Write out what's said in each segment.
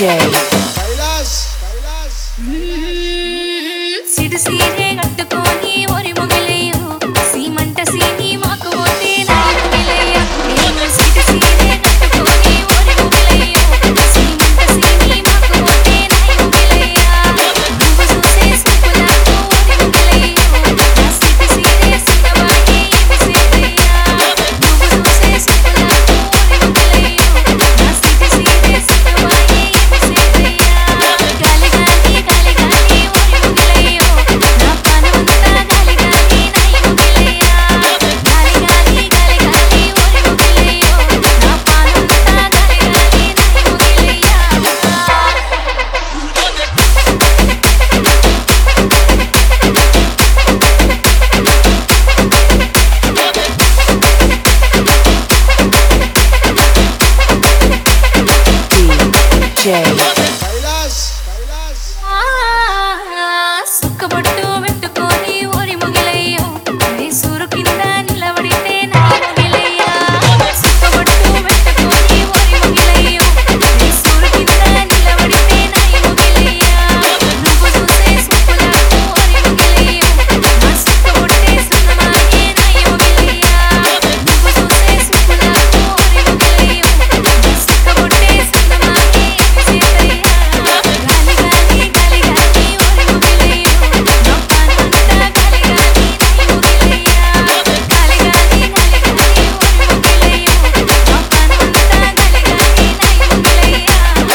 సిడు సీరే కట్టుకొని ఒరి మొగలయ్యో సీమంట సీని మాకు పోతే నాయి మొగలయ్య నేను సిడు సీరే కట్టుకొని ఒరి మొగలయ్యో సీమంట సీని మాకు పోతే నాయి మొగలయ్య నువ్వు చూసే సుకులకు ఒరి మొగలయ్యో నా సిడు సీరే సినవాయే విసేదయ్య నువ్వు చూసే సుకులకు ఒరి మొగలయ్యో నా సిడు సీరే సినవాయే విసేదయ్య గాలి గాలి గాలి గాలి ఒరి మొగలయ్యో నా పానమంతా గాలి గాలి నాయి మొగలయ్య గాలి గాలి గాలి గాలి ఒరి మొగలయ్యో నా పానమంతా గాలి గాలి నాయి మొగలయ్య సుక్కబొట్టు పెట్టుకొని ఓరి మొగలయ్యో నీ సూరు కింద నిలబడితే నాయి మొగలయ్య సుక్కబొట్టు పెట్టుకొని ఓరి మొగలయ్యో నీ సూరు కింద నిలబడితే నాయి మొగలయ్య నువ్వు చూసే సుక్కులకు ఓరి మొగలయ్యో నా సుక్కబొట్టే సున్నమాయే నాయి మొగలయ్య నువ్వు చూసే సుక్కులకు ఓరి మొగలయ్యో నా సుక్కబొట్టే సున్నమాయే విసేదయ్య గాలి గాలి గాలి గాలి ఒరి మొగలయ్యో నా పానమంతా గాలి గాలి నాయి మొగలయ్య గాలి గాలి గాలి గాలి ఒరి మొగలయ్యో నా పానమంతా గాలి గాలి నాయి మొగలయ్య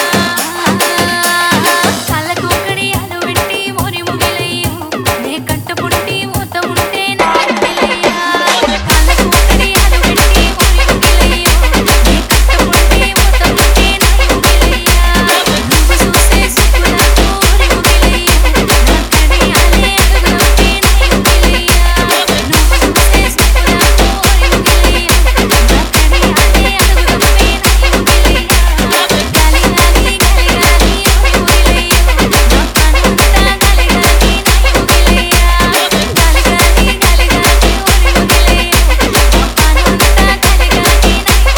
కళ్ళకు కడియాలు పెట్టి ఒరి మొగలయ్యో నే కట్టుపుట్టి మూత ఉంటే నాయి మొగలయ్య కళ్ళకు కడియాలు పెట్టి ఒరి మొగలయ్యో నే కట్టుపుట్టి మూత ఉంటే నాయి మొగలయ్య నువ్వు చూసే సుక్కులకు ఒరి మొగలయ్యో నా కడియాలే అడుగుతుంటే నాయి మొగలయ్య నువ్వు చూసే సుక్కులకు ఒరి మొగలయ్యో నా కడియాలే అడుగుతుంటే నాయి మొగలయ్య గాలి గాలి గాలి గాలి ఒరి మొగలయ్యో నా పానమంతా గాలి గాలి నాయి మొగలయ్య గాలి గాలి గాలి గాలి ఒరి మొగలయ్యో నా పానమంతా గాలి గాలి నాయి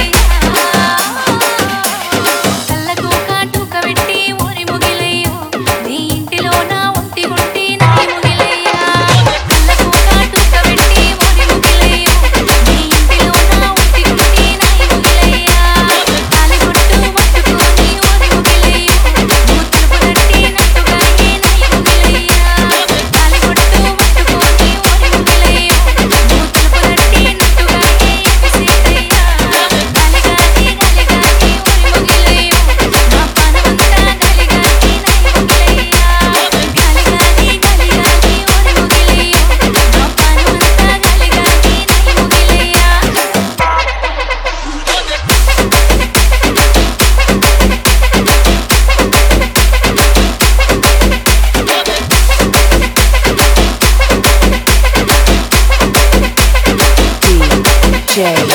మొగలయ్య కళ్ళకు కాటుక పెట్టి ఓరి మొగలయ్యో నీ ఇంటిలో నా ఒంటి గుంటి నాయి మొగలయ్య కళ్ళకు కాటుక పెట్టి ఓరి మొగలయ్యో నీ ఇంటిలో నా ఒంటి గుంటి నాయి మొగలయ్య తాలిబొట్టు పట్టుకొని ఓరి మొగలయ్యో నువ్వు తలుపు తట్టినట్టుగానే నాయి మొగలయ్య తాలిబొట్టు పట్టుకొని ఓరి మొగలయ్యో నువ్వు తలుపు తట్టినట్టుగానే విసేదయ్య గాలి గాలి గాలి గాలి ఒరి మొగలయ్యో నా పానమంతా గాలి గాలి నాయి మొగలయ్య గాలి గాలి గాలి గాలి ఒరి మొగలయ్యో నా పానమంతా గాలి గాలి నాయి మొగలయ్య DJ